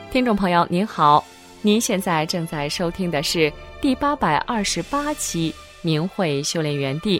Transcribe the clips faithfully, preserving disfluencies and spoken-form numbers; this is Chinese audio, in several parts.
听众朋友您好，您现在正在收听的是第八百二十八期明慧修炼园地。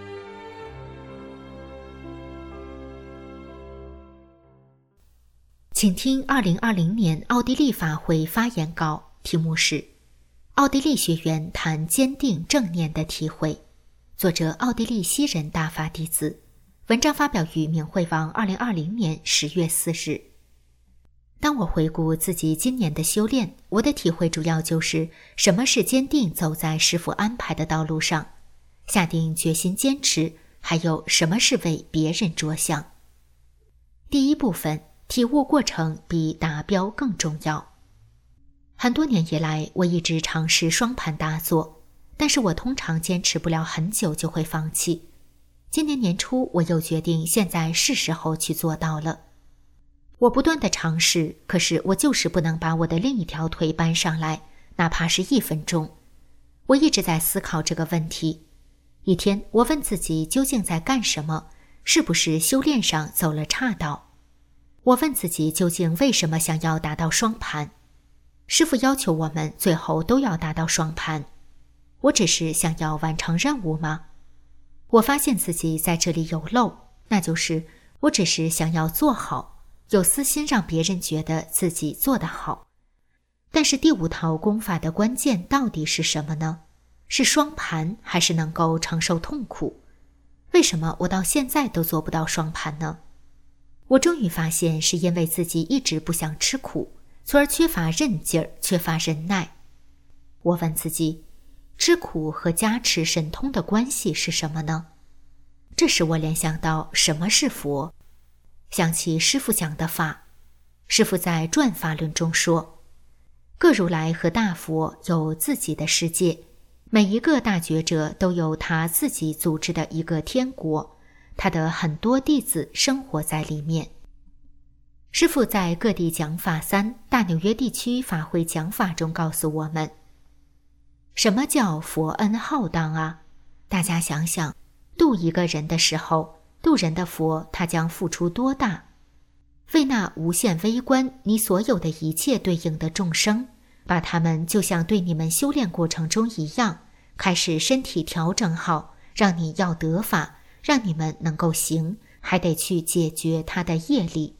请听二零二零年奥地利法会发言稿，题目是奥地利学员谈坚定正念的体会，作者奥地利西人大法弟子，文章发表于明慧网二零二零年十月四日。当我回顾自己今年的修炼，我的体会主要就是什么是坚定走在师父安排的道路上，下定决心坚持，还有什么是为别人着想。第一部分，体悟过程比达标更重要。很多年以来，我一直尝试双盘打坐，但是我通常坚持不了很久就会放弃。今年年初，我又决定现在是时候去做到了。我不断地尝试，可是我就是不能把我的另一条腿搬上来，哪怕是一分钟。我一直在思考这个问题。一天，我问自己究竟在干什么，是不是修炼上走了岔道？我问自己究竟为什么想要达到双盘？师父要求我们最后都要达到双盘，我只是想要完成任务吗？我发现自己在这里有漏，那就是我只是想要做好，有私心让别人觉得自己做得好。但是第五套功法的关键到底是什么呢？是双盘还是能够承受痛苦？为什么我到现在都做不到双盘呢？我终于发现是因为自己一直不想吃苦，从而缺乏韧劲儿，缺乏忍耐。我问自己，吃苦和加持神通的关系是什么呢？这时我联想到什么是佛，想起师父讲的法。师父在转法论中说，各如来和大佛有自己的世界，每一个大觉者都有他自己组织的一个天国，他的很多弟子生活在里面。师父在各地讲法三大纽约地区法会讲法中告诉我们，什么叫佛恩浩荡啊？大家想想，度一个人的时候，度人的佛他将付出多大？为那无限微观你所有的一切对应的众生，把他们就像对你们修炼过程中一样，开始身体调整好，让你要得法，让你们能够行，还得去解决他的业力。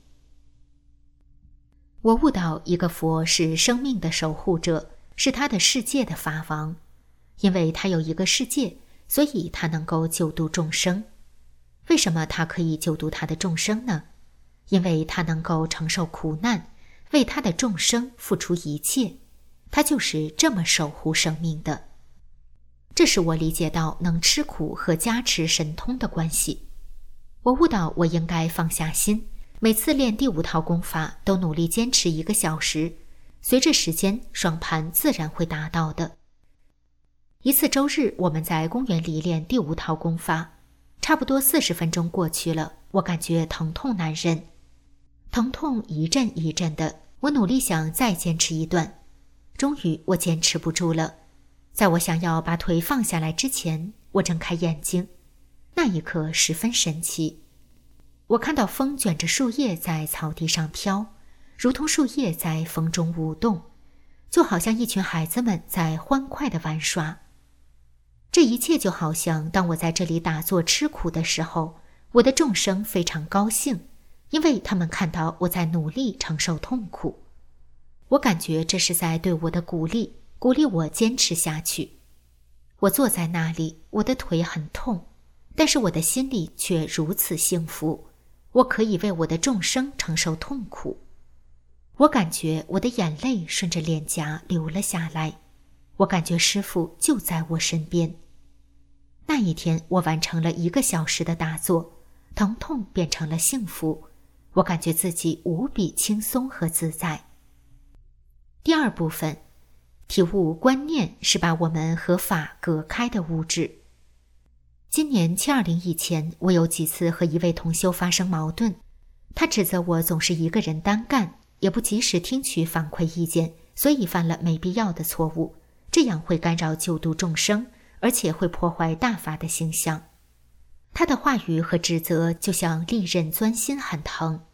我悟到一个佛是生命的守护者，是他的世界的法王。因为他有一个世界，所以他能够救度众生。为什么他可以救度他的众生呢？因为他能够承受苦难，为他的众生付出一切，他就是这么守护生命的。这是我理解到能吃苦和加持神通的关系。我悟到我应该放下心，每次练第五套功法都努力坚持一个小时，随着时间双盘自然会达到的。一次周日，我们在公园里练第五套功法，差不多四十分钟过去了，我感觉疼痛难忍，疼痛一阵一阵的，我努力想再坚持一段，终于我坚持不住了。在我想要把腿放下来之前，我睁开眼睛，那一刻十分神奇。我看到风卷着树叶在草地上飘，如同树叶在风中舞动，就好像一群孩子们在欢快地玩耍。这一切就好像当我在这里打坐吃苦的时候，我的众生非常高兴，因为他们看到我在努力承受痛苦。我感觉这是在对我的鼓励，鼓励我坚持下去。我坐在那里，我的腿很痛，但是我的心里却如此幸福，我可以为我的众生承受痛苦。我感觉我的眼泪顺着脸颊流了下来，我感觉师父就在我身边。那一天我完成了一个小时的打坐，疼痛变成了幸福，我感觉自己无比轻松和自在。第二部分，体悟观念是把我们和法隔开的物质。今年七二零以前，我有几次和一位同修发生矛盾，他指责我总是一个人单干，也不及时听取反馈意见，所以犯了没必要的错误，这样会干扰救度众生，而且会破坏大法的形象。他的话语和指责就像利刃钻心，很疼。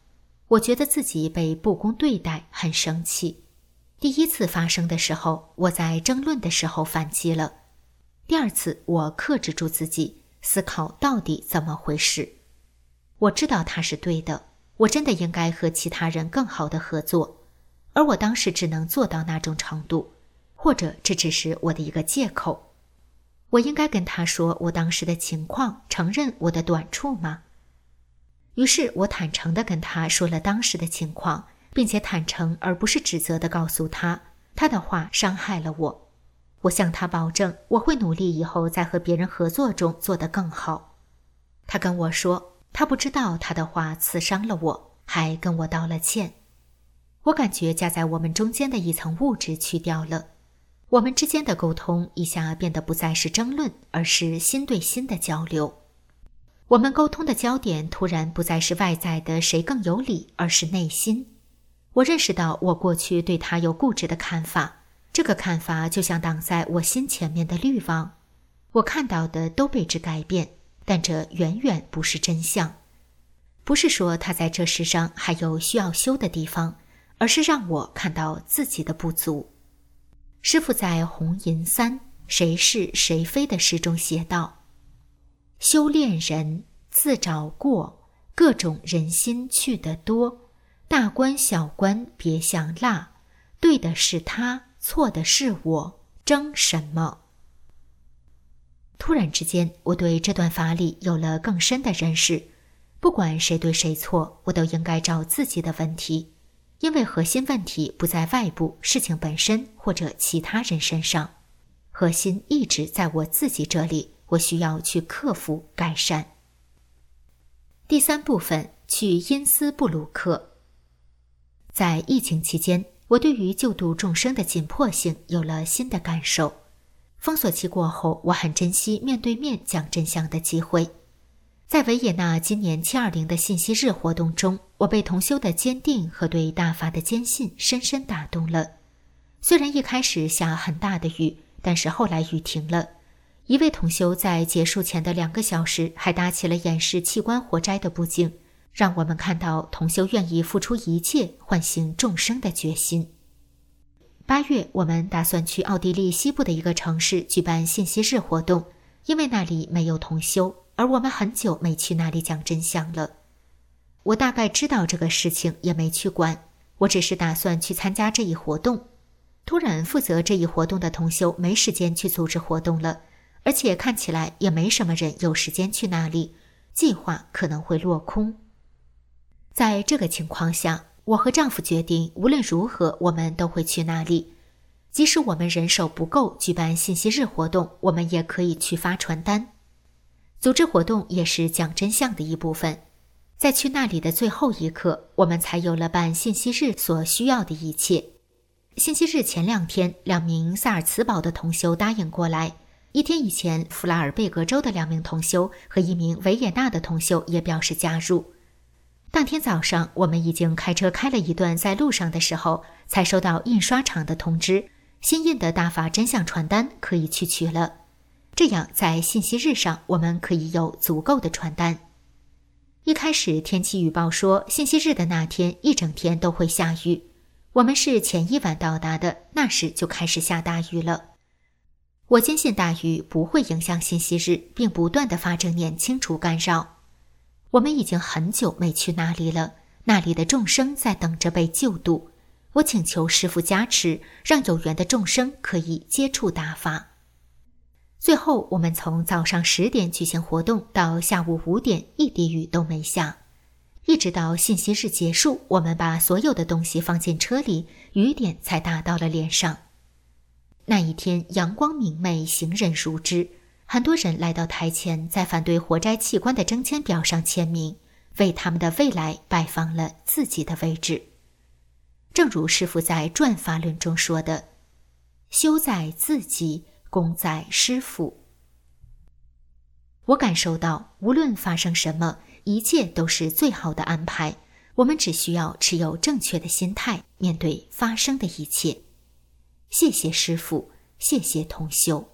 我觉得自己被不公对待，很生气。第一次发生的时候，我在争论的时候反击了。第二次，我克制住自己，思考到底怎么回事。我知道他是对的，我真的应该和其他人更好的合作，而我当时只能做到那种程度，或者这只是我的一个借口。我应该跟他说我当时的情况，承认我的短处吗？于是我坦诚地跟他说了当时的情况，并且坦诚而不是指责地告诉他，他的话伤害了我。我向他保证，我会努力以后在和别人合作中做得更好。他跟我说，他不知道他的话刺伤了我，还跟我道了歉。我感觉夹在我们中间的一层物质去掉了，我们之间的沟通一下变得不再是争论，而是心对心的交流。我们沟通的焦点突然不再是外在的谁更有理，而是内心。我认识到我过去对他有固执的看法，这个看法就像挡在我心前面的滤网，我看到的都被之改变，但这远远不是真相。不是说他在这世上还有需要修的地方，而是让我看到自己的不足。师父在《红银三谁是谁非》的诗中写道，修炼人自找过，各种人心去得多，大官小官别想落，对的是他，错的是我，争什么？突然之间，我对这段法理有了更深的认识。不管谁对谁错，我都应该找自己的问题，因为核心问题不在外部事情本身或者其他人身上，核心一直在我自己这里，我需要去克服改善。第三部分，去因斯布鲁克。在疫情期间，我对于救度众生的紧迫性有了新的感受。封锁期过后，我很珍惜面对面讲真相的机会。在维也纳今年七二零的信息日活动中，我被同修的坚定和对大法的坚信深深打动了。虽然一开始下很大的雨，但是后来雨停了。一位同修在结束前的两个小时还搭起了演示器官活摘的布景，让我们看到同修愿意付出一切唤醒众生的决心。八月，我们打算去奥地利西部的一个城市举办信息日活动，因为那里没有同修，而我们很久没去那里讲真相了。我大概知道这个事情，也没去管，我只是打算去参加这一活动。突然负责这一活动的同修没时间去组织活动了，而且看起来也没什么人有时间去那里，计划可能会落空。在这个情况下，我和丈夫决定无论如何我们都会去那里，即使我们人手不够举办信息日活动，我们也可以去发传单。组织活动也是讲真相的一部分。在去那里的最后一刻，我们才有了办信息日所需要的一切。信息日前两天，两名萨尔茨堡的同修答应过来，一天以前，弗拉尔贝格州的两名同修和一名维也纳的同修也表示加入。当天早上，我们已经开车开了一段，在路上的时候才收到印刷厂的通知，新印的大法真相传单可以去取了。这样在信息日上我们可以有足够的传单。一开始天气预报说信息日的那天一整天都会下雨，我们是前一晚到达的，那时就开始下大雨了。我坚信大雨不会影响信息日，并不断地发正念清除干扰。我们已经很久没去那里了，那里的众生在等着被救度。我请求师父加持，让有缘的众生可以接触大法。最后，我们从早上十点举行活动到下午五点，一滴雨都没下。一直到信息日结束，我们把所有的东西放进车里，雨点才打到了脸上。那一天阳光明媚，行人如织，很多人来到台前，在反对活摘器官的征签表上签名，为他们的未来摆放了自己的位置。正如师父在转法论中说的，修在自己，功在师父。我感受到无论发生什么，一切都是最好的安排，我们只需要持有正确的心态面对发生的一切。谢谢师父，谢谢同修。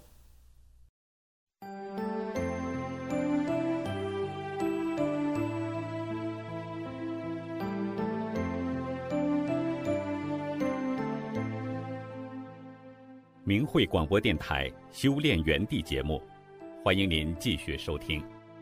明慧广播电台修炼园地节目，欢迎您继续收听。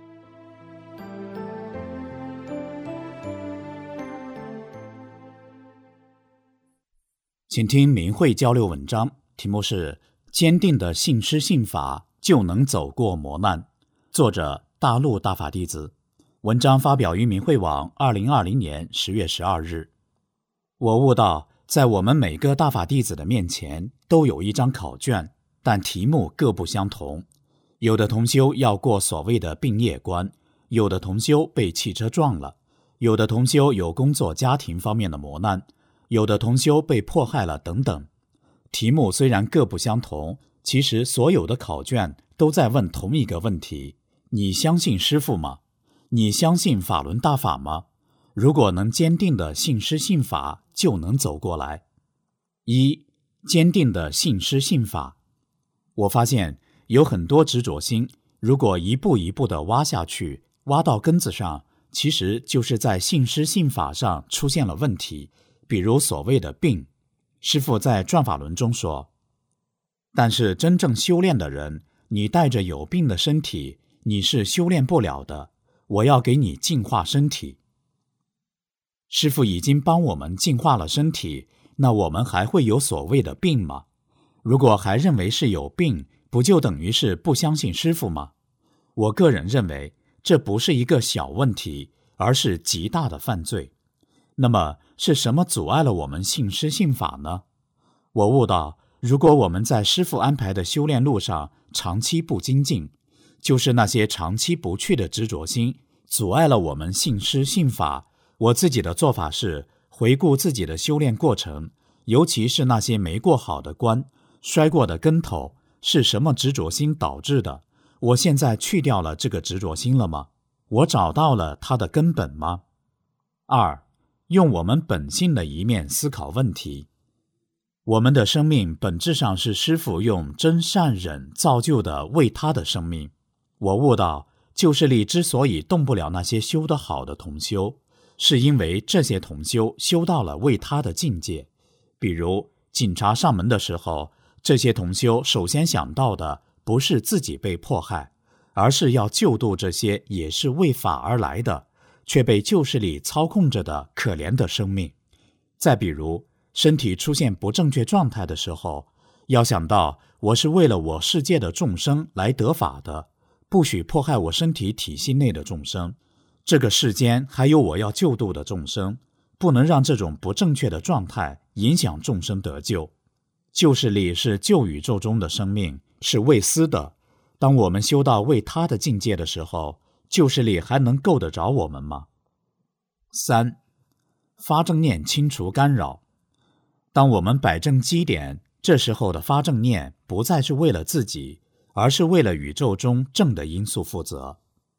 请听明慧交流文章，题目是坚定的信师信法就能走过磨难，作者大陆大法弟子。文章发表于明慧网二零二零年十月十二日。我悟到，在我们每个大法弟子的面前都有一张考卷，但题目各不相同。有的同修要过所谓的并业关，有的同修被汽车撞了，有的同修有工作家庭方面的磨难，有的同修被迫害了等等。题目虽然各不相同，其实所有的考卷都在问同一个问题：你相信师父吗？你相信法轮大法吗？如果能坚定的信师信法，就能走过来。一、坚定的信师信法。我发现有很多执着心，如果一步一步地挖下去，挖到根子上，其实就是在信师信法上出现了问题。比如所谓的病，师父在转法轮中说，但是真正修炼的人，你带着有病的身体，你是修炼不了的，我要给你净化身体。师父已经帮我们净化了身体，那我们还会有所谓的病吗？如果还认为是有病，不就等于是不相信师父吗？我个人认为，这不是一个小问题，而是极大的犯罪。那么是什么阻碍了我们信师信法呢？我悟到，如果我们在师父安排的修炼路上长期不精进，就是那些长期不去的执着心阻碍了我们信师信法。我自己的做法是回顾自己的修炼过程，尤其是那些没过好的关，摔过的跟头，是什么执着心导致的？我现在去掉了这个执着心了吗？我找到了它的根本吗？二、用我们本性的一面思考问题。我们的生命本质上是师父用真善忍造就的为他的生命。我悟到，旧势力之所以动不了那些修得好的同修，是因为这些同修修到了为他的境界。比如警察上门的时候，这些同修首先想到的不是自己被迫害，而是要救度这些也是为法而来的，却被旧势力操控着的可怜的生命。再比如身体出现不正确状态的时候，要想到我是为了我世界的众生来得法的，不许迫害我身体体系内的众生。这个世间还有我要救度的众生，不能让这种不正确的状态影响众生得救。旧势力是旧宇宙中的生命，是为私的。当我们修到为他的境界的时候，旧势力还能够得着我们吗？三、发正念清除干扰。当我们摆正基点，这时候的发正念不再是为了自己，而是为了宇宙中正的因素负责。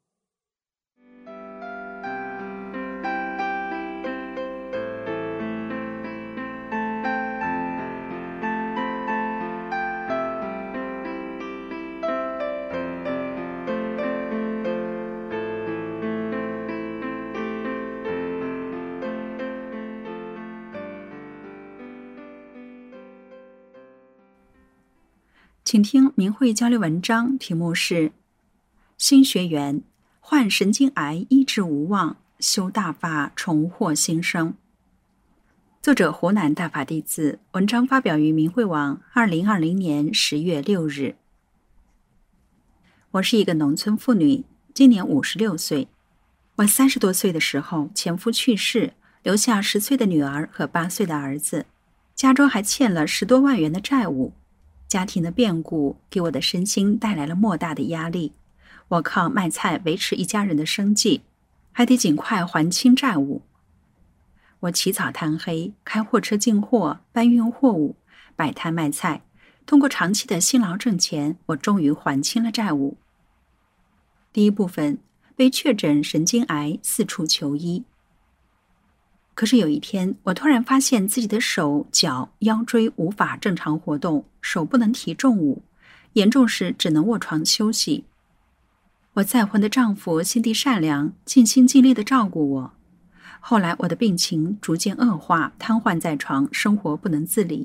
请听明慧交流文章，题目是新学员患神经癌医治无望，修大法重获新生。作者湖南大法弟子，文章发表于明慧网二零二零年十月六日。我是一个农村妇女，今年五十六岁。我三十多岁的时候，前夫去世，留下十岁的女儿和八岁的儿子，家中还欠了十多万元的债务。家庭的变故给我的身心带来了莫大的压力，我靠卖菜维持一家人的生计，还得尽快还清债务。我起早贪黑，开货车进货，搬运货物，摆摊卖菜，通过长期的辛劳挣钱，我终于还清了债务。第一部分，被确诊神经癌，四处求医。可是有一天，我突然发现自己的手、脚、腰椎无法正常活动，手不能提重物，严重时只能卧床休息。我再婚的丈夫心地善良，尽心尽力地照顾我。后来我的病情逐渐恶化，瘫痪在床，生活不能自理。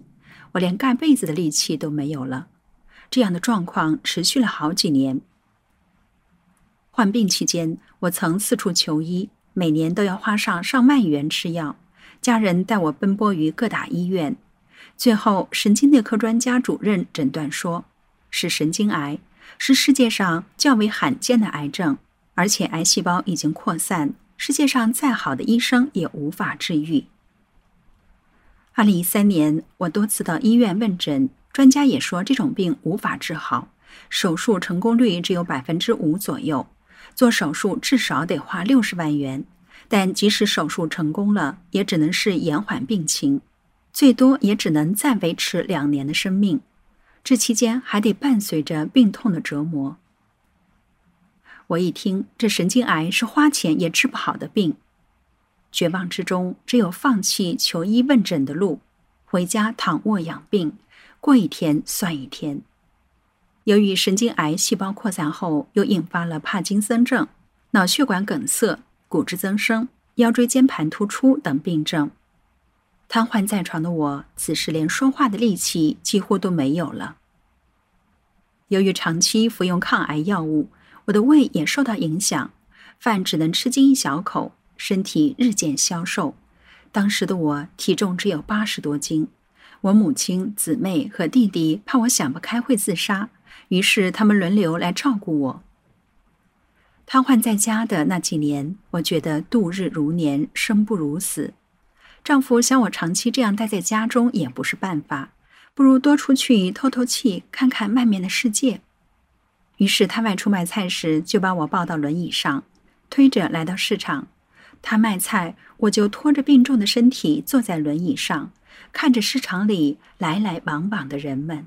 我连盖被子的力气都没有了。这样的状况持续了好几年。患病期间，我曾四处求医，每年都要花上上万元吃药，家人带我奔波于各大医院。最后，神经内科专家主任诊断说，是神经癌，是世界上较为罕见的癌症，而且癌细胞已经扩散，世界上再好的医生也无法治愈。二零一三年，我多次到医院问诊，专家也说这种病无法治好，手术成功率只有百分之五左右，做手术至少得花六十万元，但即使手术成功了，也只能是延缓病情，最多也只能再维持两年的生命，这期间还得伴随着病痛的折磨。我一听，这神经癌是花钱也治不好的病，绝望之中，只有放弃求医问诊的路，回家躺卧养病，过一天算一天。由于神经癌细胞扩散后，又引发了帕金森症、脑血管梗塞、骨质增生、腰椎间盘突出等病症。瘫痪在床的我，此时连说话的力气几乎都没有了。由于长期服用抗癌药物，我的胃也受到影响，饭只能吃进一小口，身体日渐消瘦。当时的我体重只有八十多斤，我母亲、姊妹和弟弟怕我想不开会自杀，于是他们轮流来照顾我。瘫痪在家的那几年，我觉得度日如年，生不如死。丈夫想我长期这样待在家中也不是办法，不如多出去透透气，看看外面的世界。于是他外出卖菜时，就把我抱到轮椅上，推着来到市场。他卖菜，我就拖着病重的身体坐在轮椅上，看着市场里来来往往的人们。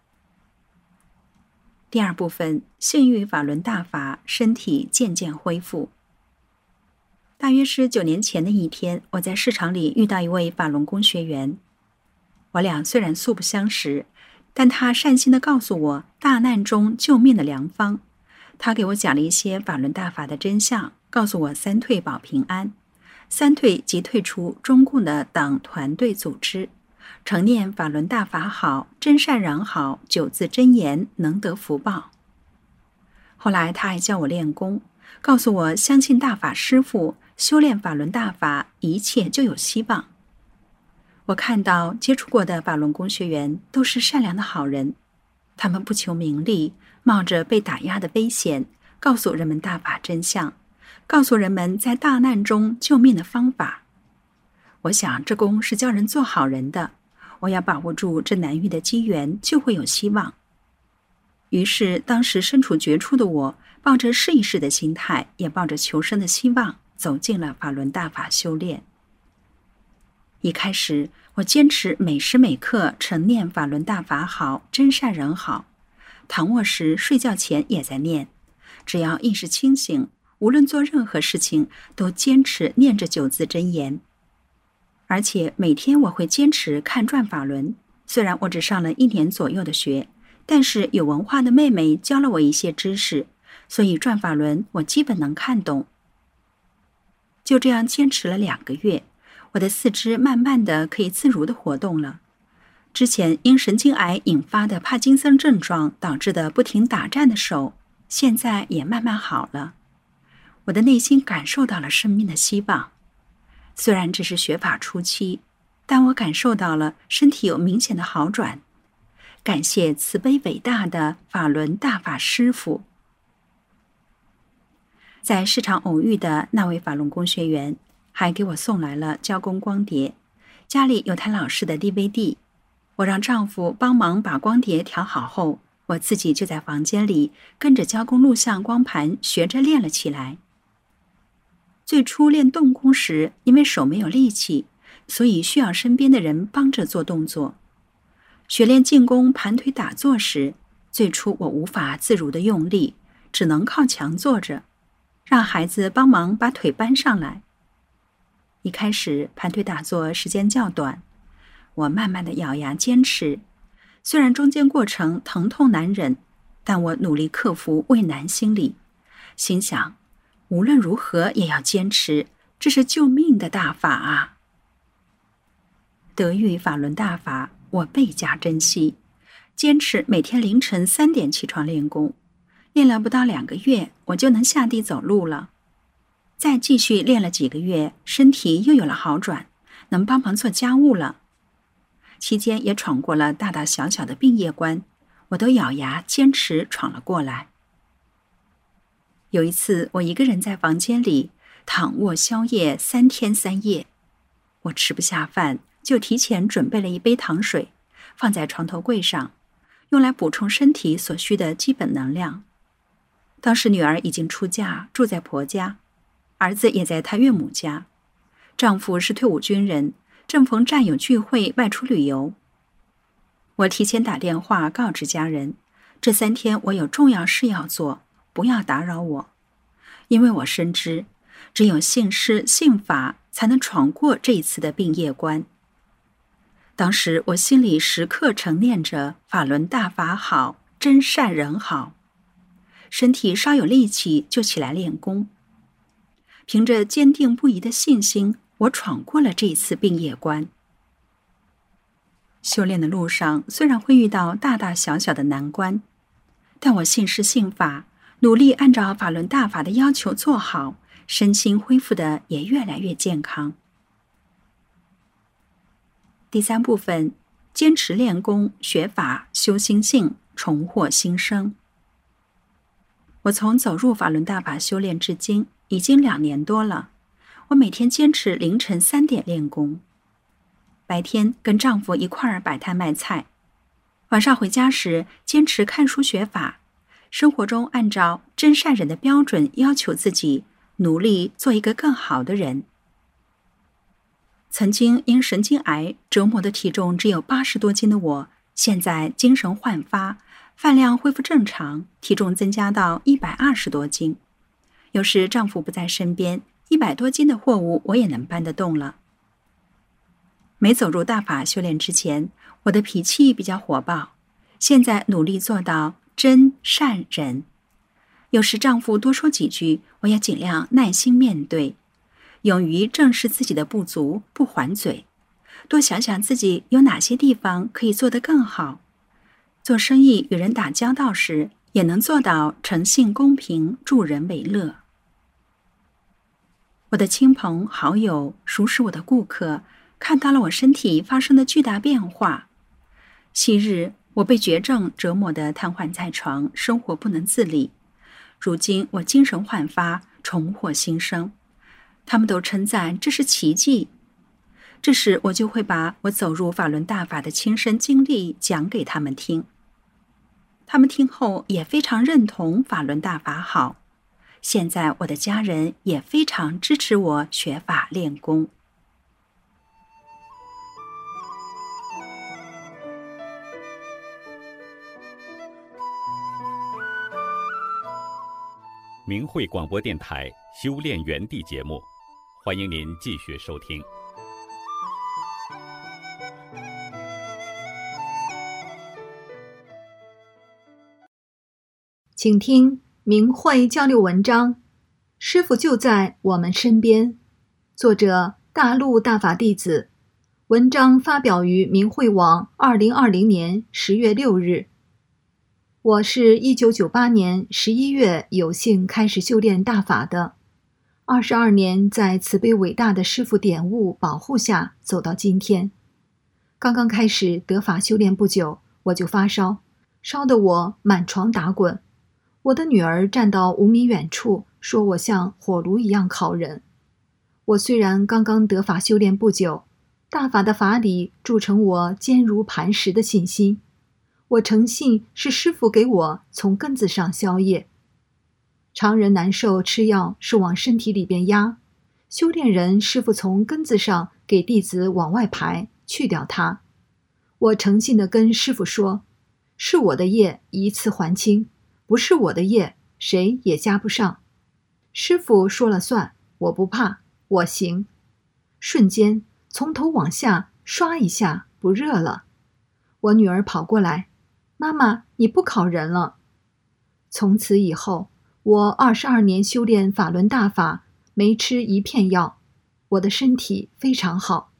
第二部分，性欲法轮大法，身体渐渐恢复。大约是九年前的一天，我在市场里遇到一位法轮功学员。我俩虽然素不相识，但他善心地告诉我大难中救命的良方。他给我讲了一些法轮大法的真相，告诉我三退保平安。三退即退出中共的党团队组织，常念法轮大法好，真善人好，九字真言能得福报。后来他还教我练功，告诉我相信大法师父，修炼法轮大法，一切就有希望。我看到接触过的法轮功学员都是善良的好人，他们不求名利，冒着被打压的危险，告诉人们大法真相，告诉人们在大难中救命的方法。我想这功是教人做好人的，我要把握住这难遇的机缘，就会有希望。于是当时身处绝处的我，抱着试一试的心态，也抱着求生的希望，走进了法轮大法修炼。一开始我坚持每时每刻晨念法轮大法好，真善人好，躺卧时睡觉前也在念，只要意识清醒，无论做任何事情都坚持念着九字真言。而且每天我会坚持看转法轮，虽然我只上了一年左右的学，但是有文化的妹妹教了我一些知识，所以转法轮我基本能看懂。就这样坚持了两个月，我的四肢慢慢的可以自如的活动了。之前因神经癌引发的帕金森症状导致的不停打颤的手，现在也慢慢好了。我的内心感受到了生命的希望。虽然只是学法初期，但我感受到了身体有明显的好转。感谢慈悲伟大的法轮大法师父。在市场偶遇的那位法轮功学员还给我送来了教功光碟，家里有台老式的 D V D， 我让丈夫帮忙把光碟调好后，我自己就在房间里跟着教功录像光盘学着练了起来。最初练动功时，因为手没有力气，所以需要身边的人帮着做动作。学练静功盘腿打坐时，最初我无法自如地用力，只能靠墙坐着，让孩子帮忙把腿搬上来。一开始盘腿打坐时间较短，我慢慢地咬牙坚持，虽然中间过程疼痛难忍，但我努力克服畏难心理，心想无论如何也要坚持，这是救命的大法啊！得遇法轮大法， 我倍加珍惜，坚持每天凌晨三点起床练功。练了不到两个月，我就能下地走路了。再继续练了几个月，身体又有了好转，能帮忙做家务了。期间也闯过了大大小小的病业关，我都咬牙坚持闯了过来。有一次，我一个人在房间里躺卧宵夜三天三夜，我吃不下饭，就提前准备了一杯糖水，放在床头柜上，用来补充身体所需的基本能量。当时女儿已经出嫁，住在婆家，儿子也在他岳母家，丈夫是退伍军人，正逢战友聚会外出旅游。我提前打电话告知家人，这三天我有重要事要做，不要打扰我，因为我深知只有信师信法才能闯过这一次的病业关。当时我心里时刻承念着法轮大法好，真善人好，身体稍有力气就起来练功。凭着坚定不移的信心，我闯过了这一次病业关。修炼的路上虽然会遇到大大小小的难关，但我信师信法，努力按照法轮大法的要求做好，身心恢复的也越来越健康。第三部分，坚持练功、学法、修心性，重获新生。我从走入法轮大法修炼至今已经两年多了，我每天坚持凌晨三点练功，白天跟丈夫一块儿摆摊卖菜，晚上回家时坚持看书学法，生活中按照真善忍的标准要求自己，努力做一个更好的人。曾经因神经癌折磨的体重只有八十多斤的我，现在精神焕发，饭量恢复正常，体重增加到一百二十多斤。有时丈夫不在身边，一百多斤的货物我也能搬得动了。没走入大法修炼之前，我的脾气比较火爆，现在努力做到真善忍。有时丈夫多说几句，我也尽量耐心面对，勇于正视自己的不足，不还嘴，多想想自己有哪些地方可以做得更好。做生意与人打交道时，也能做到诚信公平，助人为乐。我的亲朋好友，熟识我的顾客，看到了我身体发生的巨大变化。昔日我被绝症折磨得瘫痪在床，生活不能自理，如今我精神焕发，重获新生，他们都称赞这是奇迹。这时我就会把我走入法轮大法的亲身经历讲给他们听，他们听后也非常认同法轮大法好。现在我的家人也非常支持我学法练功。 明慧广播电台修炼园地节目，欢迎您继续收听。 请听明慧交流文章，师父就在我们身边。作者大陆大法弟子，文章发表于明慧网二零二零年十月六日。我是一九九八年十一月有幸开始修炼大法的，二十二年在慈悲伟大的师父点悟保护下走到今天。刚刚开始得法修炼不久，我就发烧，烧得我满床打滚。我的女儿站到五米远处，说我像火炉一样烤人。我虽然刚刚得法修炼不久，大法的法理铸成我坚如磐石的信心。我诚信是师父给我从根子上消业。常人难受吃药是往身体里边压，修炼人师父从根子上给弟子往外排，去掉它。我诚信地跟师父说，是我的业一次还清，不是我的业谁也加不上。师父说了算，我不怕，我行。瞬间从头往下刷一下不热了。我女儿跑过来，妈妈你不烤人了。从此以后，我二十二年修炼法轮大法，没吃一片药，我的身体非常好，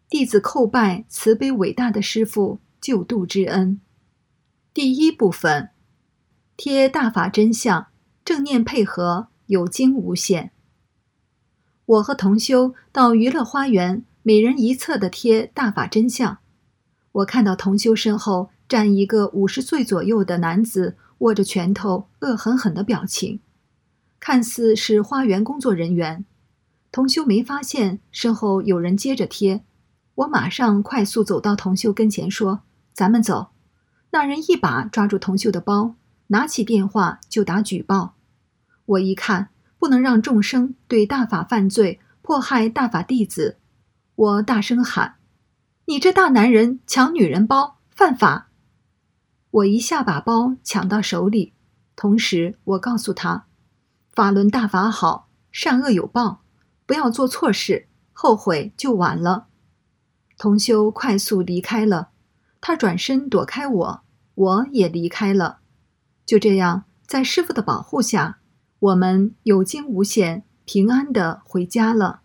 弟子叩拜慈悲伟大的师父救度之恩。第一部分，贴大法真相，正念配合，有惊无险。我和同修到娱乐花园，每人一侧的贴大法真相。我看到同修身后站一个五十岁左右的男子，握着拳头，恶狠狠的表情，看似是花园工作人员。同修没发现身后有人接着贴，我马上快速走到同修跟前说：“咱们走。”那人一把抓住同修的包，拿起电话就打举报。我一看，不能让众生对大法犯罪，迫害大法弟子，我大声喊：“你这大男人抢女人包，犯法！”我一下把包抢到手里，同时我告诉他：“法轮大法好，善恶有报，不要做错事，后悔就晚了。”同修快速离开了，他转身躲开我，我也离开了。就这样，在师父的保护下，我们有惊无险，平安地回家了。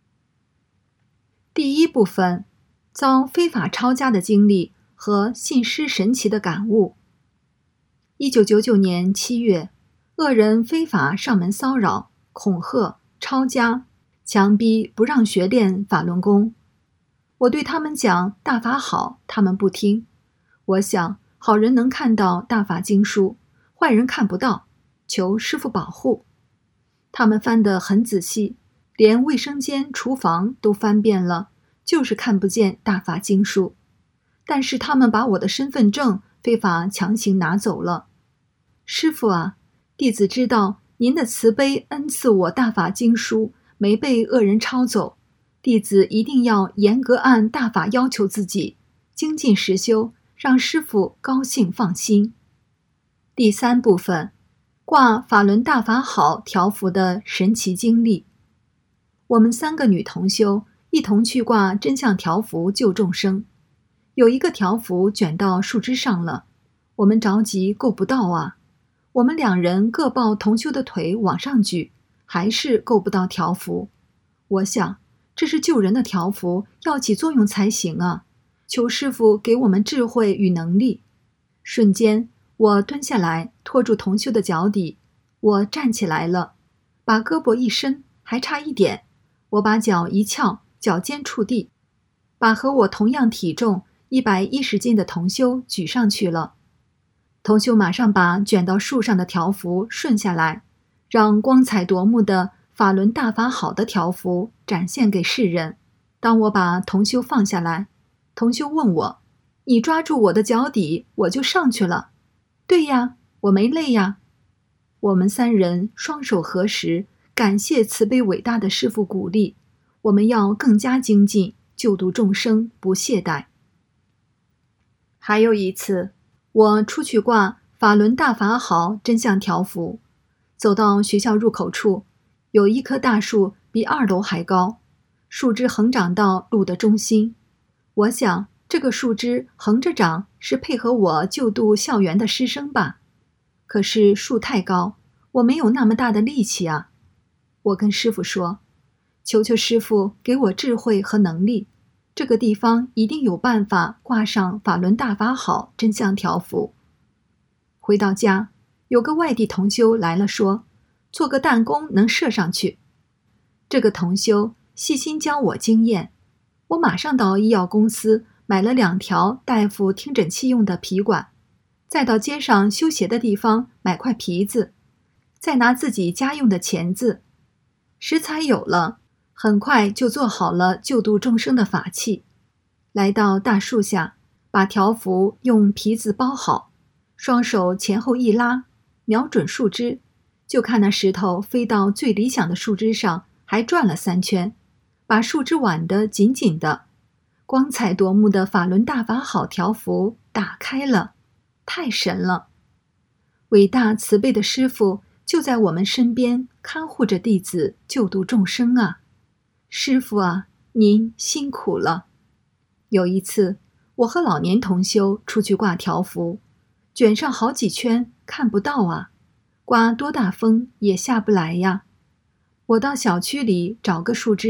第一部分，遭非法抄家的经历和信师神奇的感悟。一九九九年七月，恶人非法上门骚扰、恐吓、抄家，强逼不让学练法轮功。我对他们讲大法好，他们不听。我想好人能看到大法经书，坏人看不到，求师父保护。他们翻得很仔细，连卫生间、厨房都翻遍了，就是看不见大法经书。但是他们把我的身份证非法强行拿走了。师父啊，弟子知道您的慈悲恩赐我大法经书，没被恶人抄走。弟子一定要严格按大法要求自己，精进实修，让师父高兴放心。第三部分，挂法轮大法好条幅的神奇经历。我们三个女同修一同去挂真相条幅救众生，有一个条幅卷到树枝上了，我们着急够不到啊。我们两人各抱同修的腿往上举，还是够不到条幅。我想，这是救人的条幅，要起作用才行啊！求师父给我们智慧与能力。瞬间，我蹲下来，拖住同修的脚底，我站起来了，把胳膊一伸，还差一点，我把脚一翘，脚尖触地，把和我同样体重一百一十斤的同修举上去了。同修马上把卷到树上的条幅顺下来，让光彩夺目的法轮大法好的条幅展现给世人。当我把同修放下来，同修问我：“你抓住我的脚底，我就上去了。”“对呀，我没累呀。”我们三人双手合十，感谢慈悲伟大的师父鼓励，我们要更加精进，救度众生，不懈怠。还有一次，我出去挂法轮大法好真相条幅，走到学校入口处，有一棵大树比二楼还高，树枝横长到路的中心。我想这个树枝横着长是配合我救度校园的师生吧，可是树太高，我没有那么大的力气啊。我跟师父说，求求师父给我智慧和能力，这个地方一定有办法挂上法轮大法好真相条幅。回到家，有个外地同修来了，说做个弹弓能射上去。这个同修细心教我经验，我马上到医药公司买了两条大夫听诊器用的皮管，再到街上修鞋的地方买块皮子，再拿自己家用的钳子。食材有了，很快就做好了救度众生的法器。来到大树下，把条幅用皮子包好，双手前后一拉，瞄准树枝，就看那石头飞到最理想的树枝上，还转了三圈，把树枝挽得紧紧的。光彩夺目的法轮大法好条幅打开了，太神了！伟大慈悲的师父就在我们身边看护着弟子，救度众生啊！师父啊，您辛苦了。有一次，我和老年同修出去挂条幅，卷上好几圈，看不到啊，刮多大风也下不来呀。我到小区里找个树枝，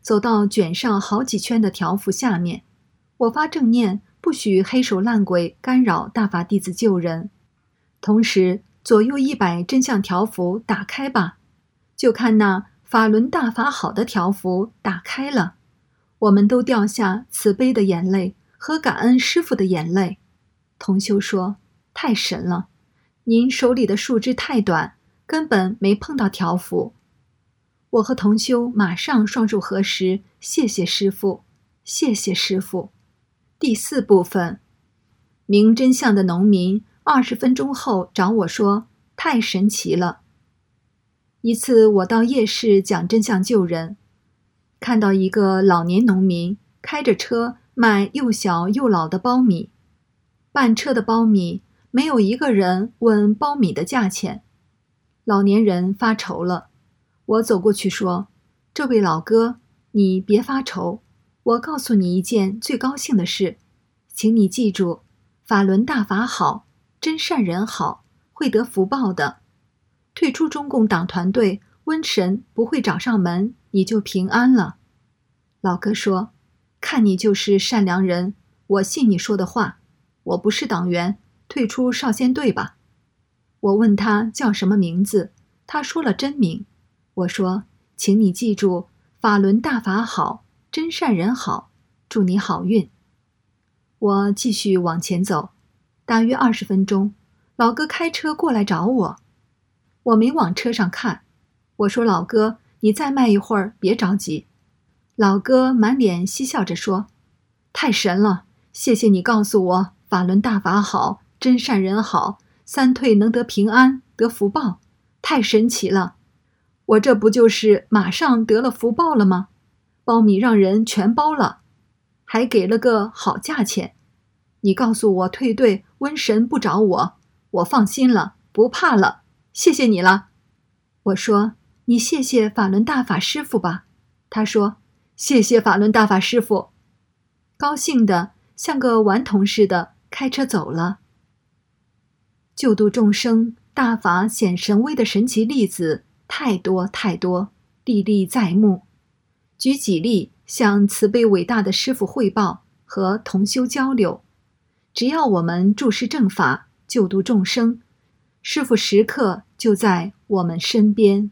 走到卷上好几圈的条幅下面，我发正念，不许黑手烂鬼干扰大法弟子救人。同时，左右一百真相条幅打开吧，就看那法轮大法好的条幅打开了，我们都掉下慈悲的眼泪和感恩师父的眼泪。同修说：太神了，您手里的树枝太短，根本没碰到条幅。我和同修马上双手合十，谢谢师父，谢谢师父。第四部分，明真相的农民二十分钟后找我说：太神奇了。一次我到夜市讲真相救人，看到一个老年农民开着车卖又小又老的苞米，半车的苞米，没有一个人问苞米的价钱。老年人发愁了，我走过去说：这位老哥，你别发愁，我告诉你一件最高兴的事，请你记住，法轮大法好，真善人好，会得福报的。退出中共党团队，瘟神不会找上门，你就平安了。老哥说：看你就是善良人，我信你说的话，我不是党员，退出少先队吧。我问他叫什么名字，他说了真名。我说：请你记住，法轮大法好，真善人好，祝你好运。我继续往前走，大约二十分钟，老哥开车过来找我。我没往车上看，我说：老哥，你再卖一会儿，别着急。老哥满脸嬉笑着说：太神了，谢谢你告诉我，法轮大法好，真善人好，三退能得平安，得福报，太神奇了。我这不就是马上得了福报了吗？苞米让人全包了，还给了个好价钱。你告诉我退队，瘟神不找我，我放心了，不怕了，谢谢你了。我说：你谢谢法轮大法师父吧。他说：谢谢法轮大法师父。高兴的像个顽童似的开车走了。救度众生，大法显神威的神奇例子太多太多，历历在目。举几例向慈悲伟大的师父汇报和同修交流，只要我们注视正法，救度众生，师父时刻就在我们身边。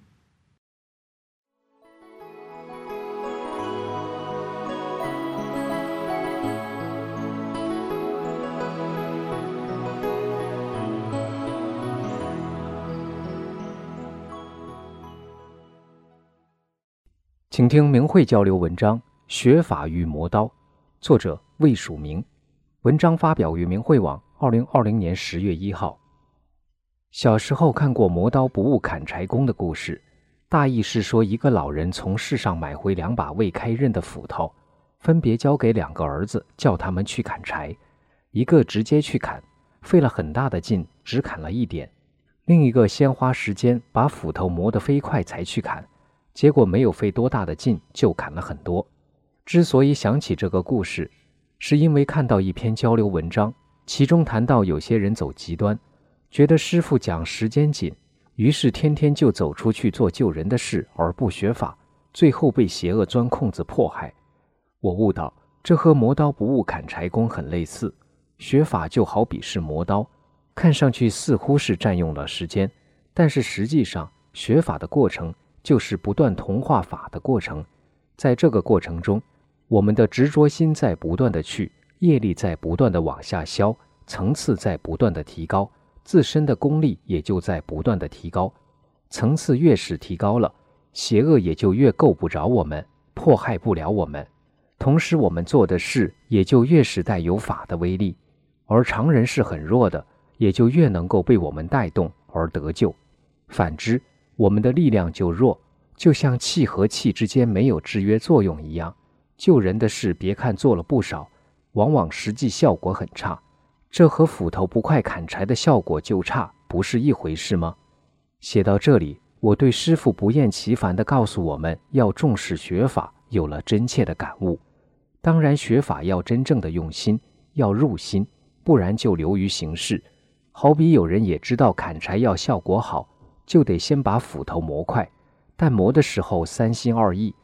请听明慧交流文章《学法与磨刀》，作者魏曙明。文章发表于明慧网，二零二零年十月一号。小时候看过磨刀不误砍柴工的故事，大意是说一个老人从市上买回两把未开刃的斧头，分别交给两个儿子，叫他们去砍柴。一个直接去砍，费了很大的劲，只砍了一点；另一个先花时间把斧头磨得飞快才去砍，结果没有费多大的劲就砍了很多。之所以想起这个故事，是因为看到一篇交流文章，其中谈到有些人走极端，觉得师父讲时间紧，于是天天就走出去做救人的事而不学法，最后被邪恶钻空子迫害。我悟到，这和磨刀不误砍柴工很类似，学法就好比是磨刀，看上去似乎是占用了时间，但是实际上学法的过程就是不断同化法的过程。在这个过程中，我们的执着心在不断的去，业力在不断的往下消，层次在不断的提高，自身的功力也就在不断的提高。层次越是提高了，邪恶也就越够不着我们，迫害不了我们，同时我们做的事也就越是带有法的威力，而常人是很弱的，也就越能够被我们带动而得救。反之，我们的力量就弱，就像气和气之间没有制约作用一样。救人的事别看做了不少，往往实际效果很差，这和斧头不快砍柴的效果就差不是一回事吗？写到这里，我对师父不厌其烦地告诉我们要重视学法有了真切的感悟。当然学法要真正的用心，要入心，不然就流于形式。好比有人也知道砍柴要效果好，就得先把斧头磨快，但磨的时候三心二意，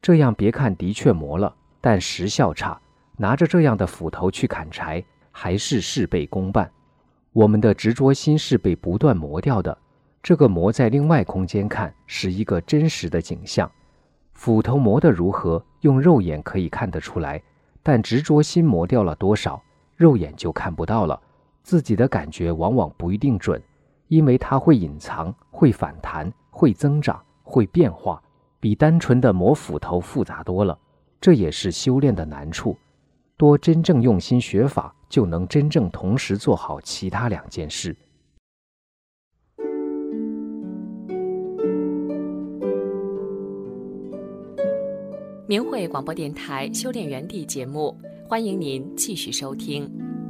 这样别看的确磨了，但时效差，拿着这样的斧头去砍柴，还是事倍功半。我们的执着心是被不断磨掉的，这个磨在另外空间看是一个真实的景象。斧头磨得如何，用肉眼可以看得出来，但执着心磨掉了多少，肉眼就看不到了。自己的感觉往往不一定准，因为它会隐藏，会反弹，会增长，会变化，比单纯的磨斧头复杂多了。这也是修炼的难处。多真正用心学法，就能真正同时做好其他两件事。 明慧广播电台修炼园地节目，欢迎您继续收听。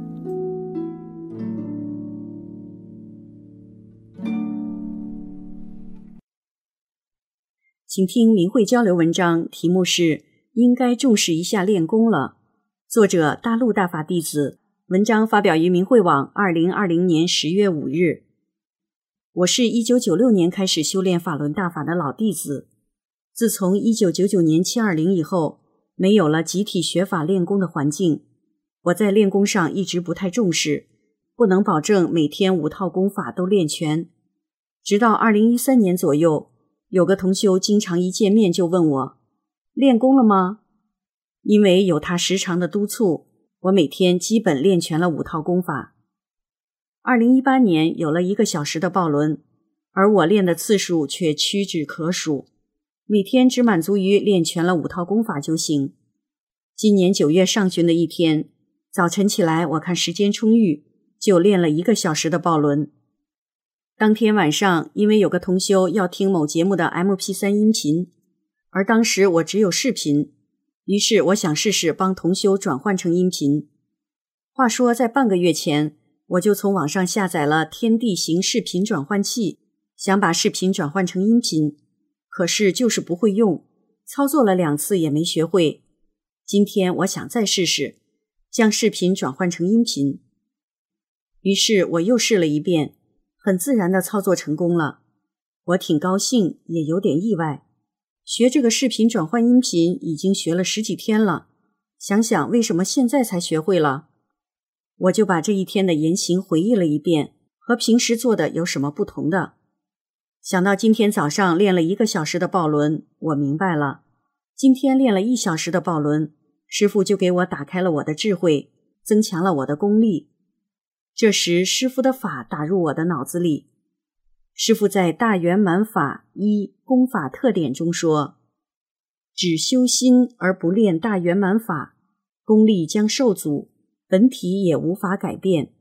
请听明慧交流文章，题目是应该重视一下练功了。作者大陆大法弟子，文章发表于明慧网二零二零年十月五日。我是一九九六年开始修炼法轮大法的老弟子，自从一九九九年七二零以后，没有了集体学法练功的环境，我在练功上一直不太重视，不能保证每天五套功法都练全。直到二零一三年左右，有个同修经常一见面就问我，练功了吗？因为有他时常的督促，我每天基本练全了五套功法。二零一八年有了一个小时的抱轮，而我练的次数却屈指可数，每天只满足于练全了五套功法就行。今年九月上旬的一天，早晨起来我看时间充裕，就练了一个小时的抱轮。当天晚上，因为有个同修要听某节目的 M P 三 音频，而当时我只有视频，于是我想试试帮同修转换成音频。话说在半个月前，我就从网上下载了天地行视频转换器，想把视频转换成音频，可是就是不会用，操作了两次也没学会。今天我想再试试，将视频转换成音频。于是我又试了一遍，很自然地操作成功了。我挺高兴，也有点意外。学这个视频转换音频已经学了十几天了，想想为什么现在才学会了。我就把这一天的言行回忆了一遍，和平时做的有什么不同的。想到今天早上练了一个小时的抱轮，我明白了，今天练了一小时的抱轮，师父就给我打开了我的智慧，增强了我的功力。这时师父的法打入我的脑子里。师父在大圆满法一功法特点中说，只修心而不练大圆满法，功力将受阻，本体也无法改变。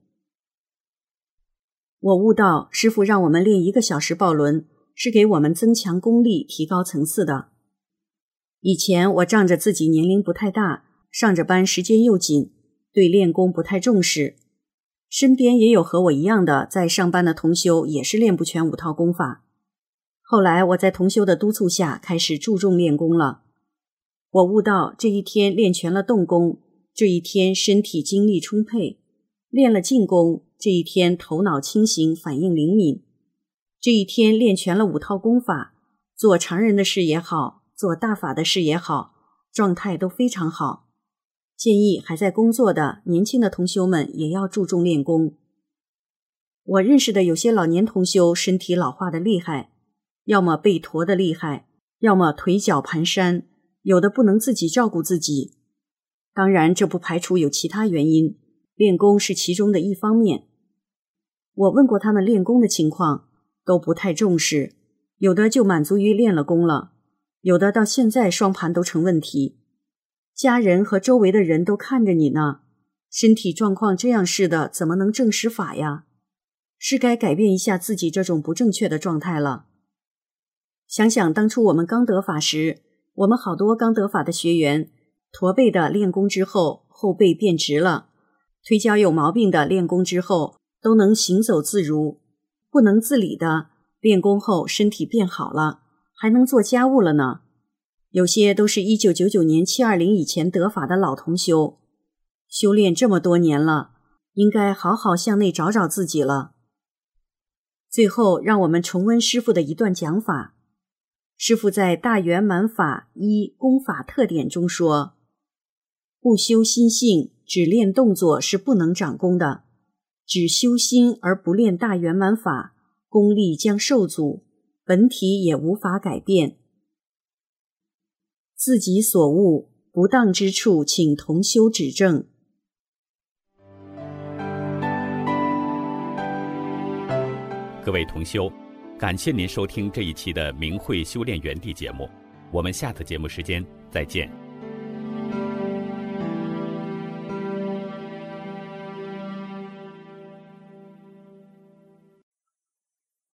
我悟到师父让我们练一个小时抱轮，是给我们增强功力，提高层次的。以前我仗着自己年龄不太大，上着班时间又紧，对练功不太重视。身边也有和我一样的在上班的同修，也是练不全五套功法。后来我在同修的督促下开始注重练功了。我悟到这一天练全了动功，这一天身体精力充沛；练了静功，这一天头脑清醒，反应灵敏；这一天练全了五套功法，做常人的事也好，做大法的事也好，状态都非常好。建议还在工作的年轻的同修们也要注重练功。我认识的有些老年同修身体老化的厉害，要么背驼的厉害，要么腿脚蹒跚，有的不能自己照顾自己。当然这不排除有其他原因，练功是其中的一方面。我问过他们练功的情况，都不太重视，有的就满足于练了功了，有的到现在双盘都成问题。家人和周围的人都看着你呢，身体状况这样似的，怎么能正实法呀？是该改变一下自己这种不正确的状态了。想想当初我们刚得法时，我们好多刚得法的学员，驼背的练功之后后背变直了，腿脚有毛病的练功之后都能行走自如，不能自理的练功后身体变好了，还能做家务了呢。有些都是一九九九年七二零以前得法的老同修，修炼这么多年了，应该好好向内找找自己了。最后让我们重温师父的一段讲法。 师父在《大圆满法一功法特点》中说，不修心性，只练动作是不能长功的，只修心而不练大圆满法，功力将受阻，本体也无法改变。自己所悟不当之处，请同修指正。 各位同修，感谢您收听这一期的明慧修炼园地节目，我们下次节目时间再见。